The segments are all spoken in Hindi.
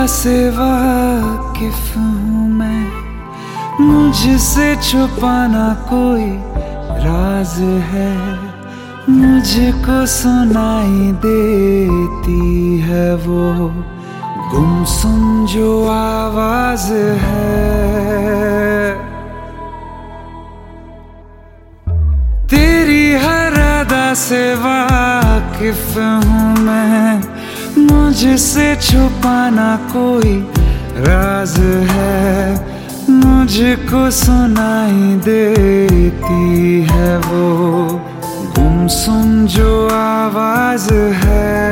से वाकिफ हूँ मैं, मुझसे छुपाना कोई राज है, मुझको सुनाई देती है वो गुमसुम जो आवाज है। तेरी हर अदा से वाकिफ हूँ मैं, मुझसे छुपाना कोई राज है, मुझको सुनाई देती है वो गुमसुम जो आवाज है।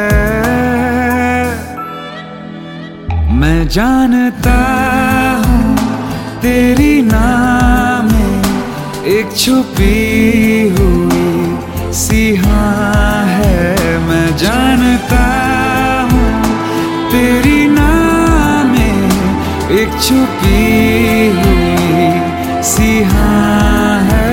मैं जानता हूँ तेरी नाम में एक छुपी हुई सिहा है, मैं जानता हूँ तेरी नाम में एक छुपी हुई सिहा है।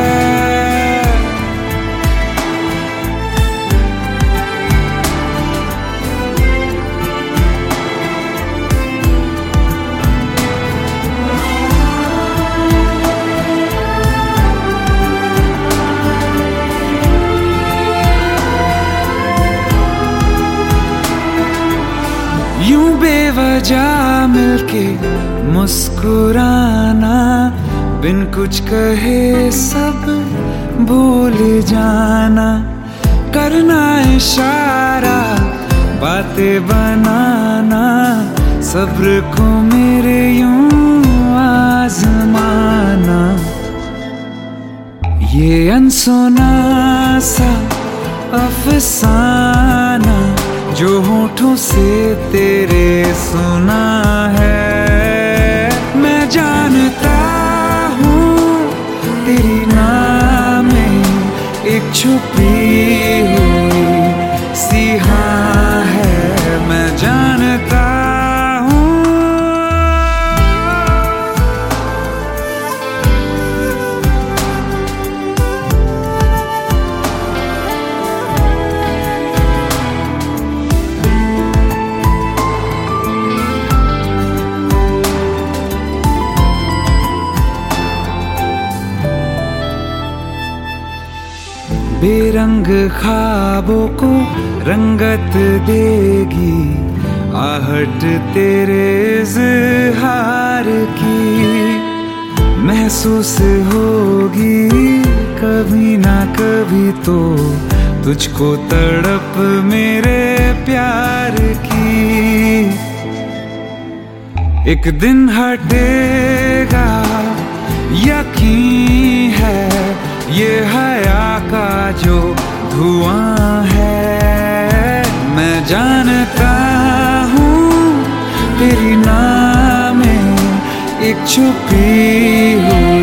यूं बेवजह मिलके मुस्कुराना, बिन कुछ कहे सब भूल जाना, करना इशारा बातें बनाना, सब्र को मेरे यूं आजमाना, ये अनसुना सा अफसाना जो होठों से तेरे सुना है। मैं जानता हूँ तेरी नाम में एक छुपी हुई सिहा है, मैं जानता हूँ। बेरंग ख्वाबों को रंगत देगी आहट तेरे इज़हार की, महसूस होगी कभी ना कभी तो तुझको तड़प मेरे प्यार की। एक दिन हटेगा यकीन है, ये हया का जो धुआं है, मैं जानता हूँ तेरी नाम में एक छुपी हुई